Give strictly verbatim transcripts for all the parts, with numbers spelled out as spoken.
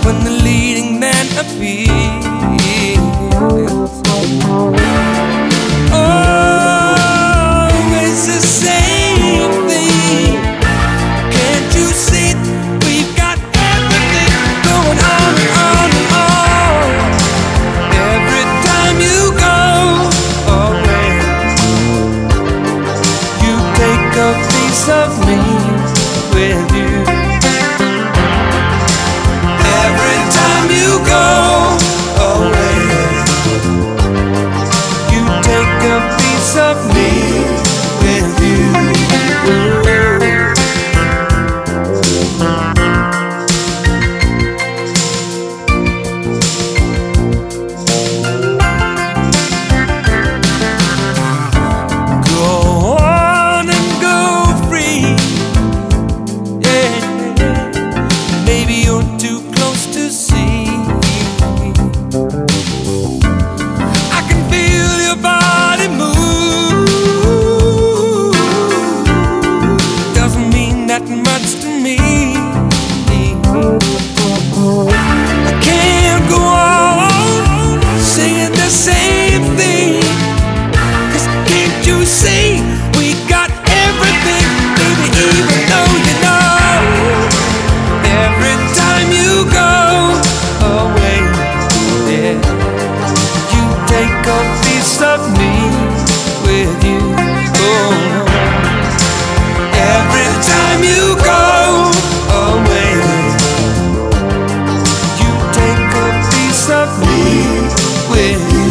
when the leading man appears. Always the same thing. Can't you see we've got everything going on and on and on? Every time you go away, you take a piece of me with you. Every time you go away, you take a piece of me with you. Go on and go free, yeah. Maybe you're too close to see. I can feel your body move. Doesn't mean that much to me. I can't go on singing the same thing. 'Cause can't you see we got everything, baby, even though you know. Every time you go away, yeah, you take a piece of me with you. Oh. Every time you go away, you take a piece of me with you.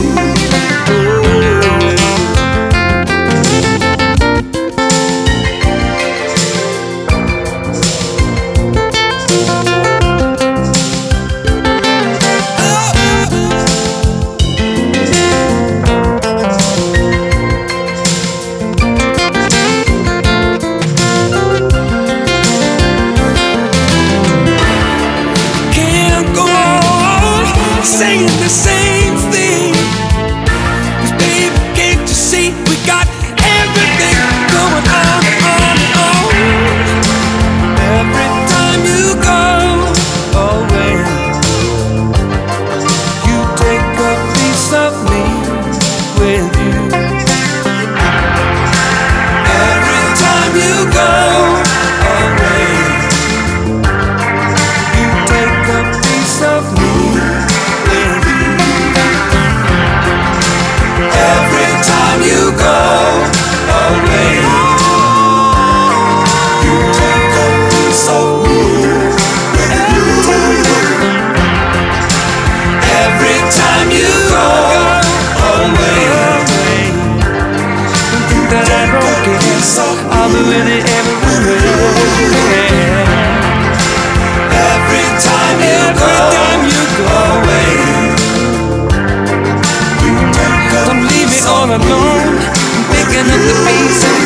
Saying the same thing. 'Cause baby, can't you see we got everything going on and on and on? Every time you go away, you take a piece of me with you. Every time you go away, you take a piece of me. Every time you go away, you take a piece of me with you. Every time you go away, don't think that I don't care. I'll be with you everywhere. Every time you go away, don't leave me all alone. I'm picking up the pieces.